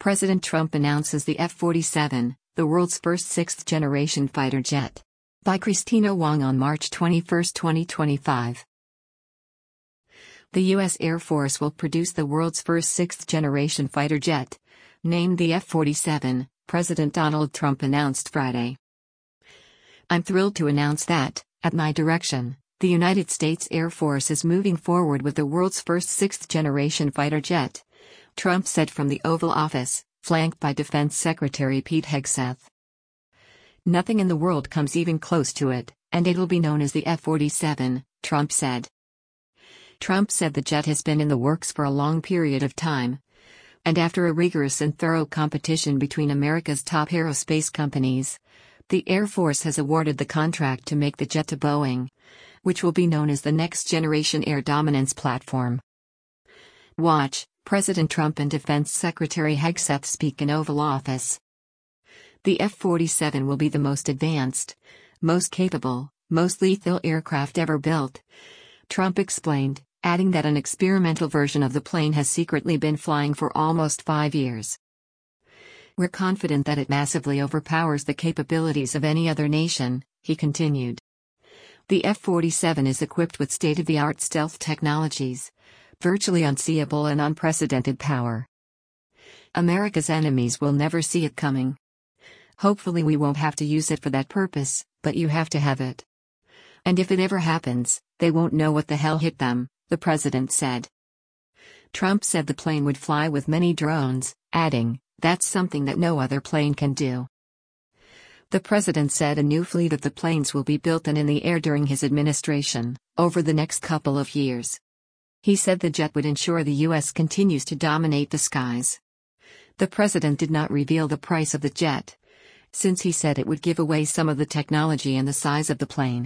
President Trump announces the F-47, the world's first sixth-generation fighter jet. By Christina Wong on March 21, 2025. The U.S. Air Force will produce the world's first sixth-generation fighter jet, named the F-47, President Donald Trump announced Friday. "I'm thrilled to announce that, at my direction, the United States Air Force is moving forward with the world's first sixth-generation fighter jet," Trump said from the Oval Office, flanked by Defense Secretary Pete Hegseth. "Nothing in the world comes even close to it, and it'll be known as the F-47, Trump said. Trump said the jet has been in the works for a long period of time. And after a rigorous and thorough competition between America's top aerospace companies, the Air Force has awarded the contract to make the jet to Boeing, which will be known as the Next Generation Air Dominance Platform." Watch, President Trump and Defense Secretary Hegseth speak in Oval Office. "The F-47 will be the most advanced, most capable, most lethal aircraft ever built," Trump explained, adding that an experimental version of the plane has secretly been flying for almost 5 years. "We're confident that it massively overpowers the capabilities of any other nation," he continued. "The F-47 is equipped with state-of-the-art stealth technologies, virtually unseeable and unprecedented power. America's enemies will never see it coming. Hopefully we won't have to use it for that purpose, but you have to have it. And if it ever happens, they won't know what the hell hit them," the president said. Trump said the plane would fly with many drones, adding, "That's something that no other plane can do." The president said a new fleet of the planes will be built and in the air during his administration, over the next couple of years. He said the jet would ensure the U.S. continues to dominate the skies. The president did not reveal the price of the jet, since he said it would give away some of the technology and the size of the plane.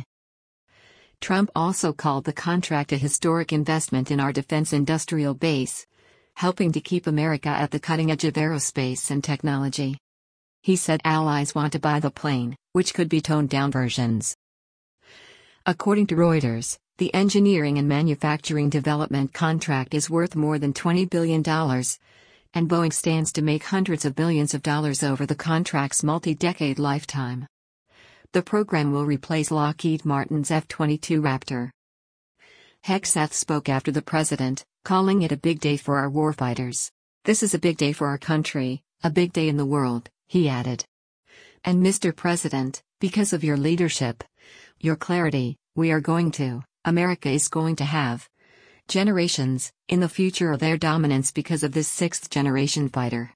Trump also called the contract a historic investment in our defense industrial base, helping to keep America at the cutting edge of aerospace and technology. He said allies want to buy the plane, which could be toned-down versions. According to Reuters, the engineering and manufacturing development contract is worth more than $20 billion, and Boeing stands to make hundreds of billions of dollars over the contract's multi-decade lifetime. The program will replace Lockheed Martin's F-22 Raptor. Hegseth spoke after the president, calling it a big day for our warfighters. "This is a big day for our country, a big day in the world," he added. "And Mr. President, because of your leadership, your clarity, America is going to have generations in the future of air dominance because of this sixth-generation fighter."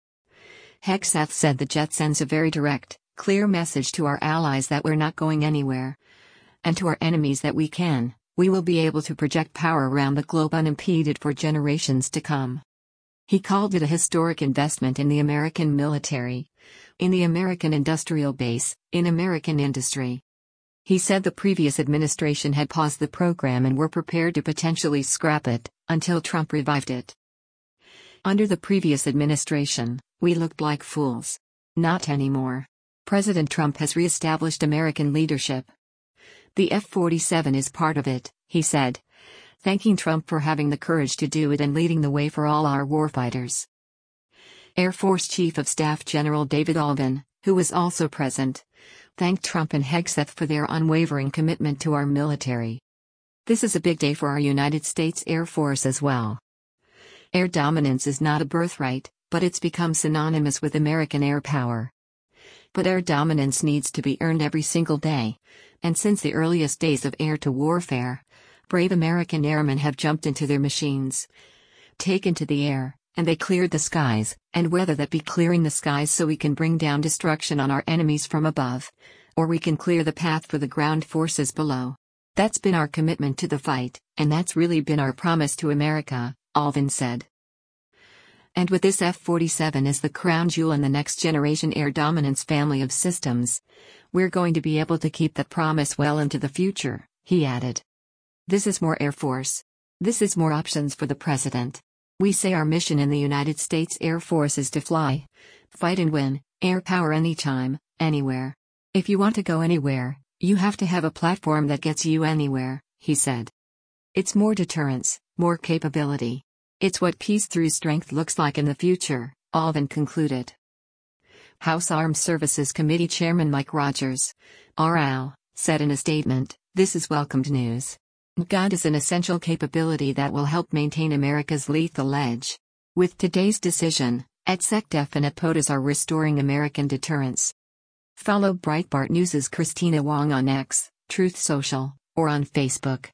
Hegseth said the jet sends a very direct, clear message to our allies that we're not going anywhere, and to our enemies that we will be able to project power around the globe unimpeded for generations to come. He called it a historic investment in the American military, in the American industrial base, in American industry. He said the previous administration had paused the program and were prepared to potentially scrap it, until Trump revived it. "Under the previous administration, we looked like fools. Not anymore. President Trump has re-established American leadership. The F-47 is part of it," he said, thanking Trump for having the courage to do it and leading the way for all our warfighters. Air Force Chief of Staff General David Allvin, who was also present, thanked Trump and Hegseth for their unwavering commitment to our military. "This is a big day for our United States Air Force as well. Air dominance is not a birthright, but it's become synonymous with American air power. But air dominance needs to be earned every single day, and since the earliest days of air to warfare, brave American airmen have jumped into their machines, taken to the air, and they cleared the skies, and whether that be clearing the skies so we can bring down destruction on our enemies from above, or we can clear the path for the ground forces below. That's been our commitment to the fight, and that's really been our promise to America," Allvin said. And with this F-47 as the crown jewel in the next-generation air dominance family of systems, we're going to be able to keep that promise well into the future, he added. "This is more Air Force. This is more options for the president. We say our mission in the United States Air Force is to fly, fight and win, air power anytime, anywhere. If you want to go anywhere, you have to have a platform that gets you anywhere," he said. "It's more deterrence, more capability. It's what peace through strength looks like in the future," Alvin concluded. House Armed Services Committee Chairman Mike Rogers, RL, said in a statement, "This is welcomed news. NGAD is an essential capability that will help maintain America's lethal edge. With today's decision, ETSECDEF and APOTUS are restoring American deterrence." Follow Breitbart News' Christina Wong on X, Truth Social, or on Facebook.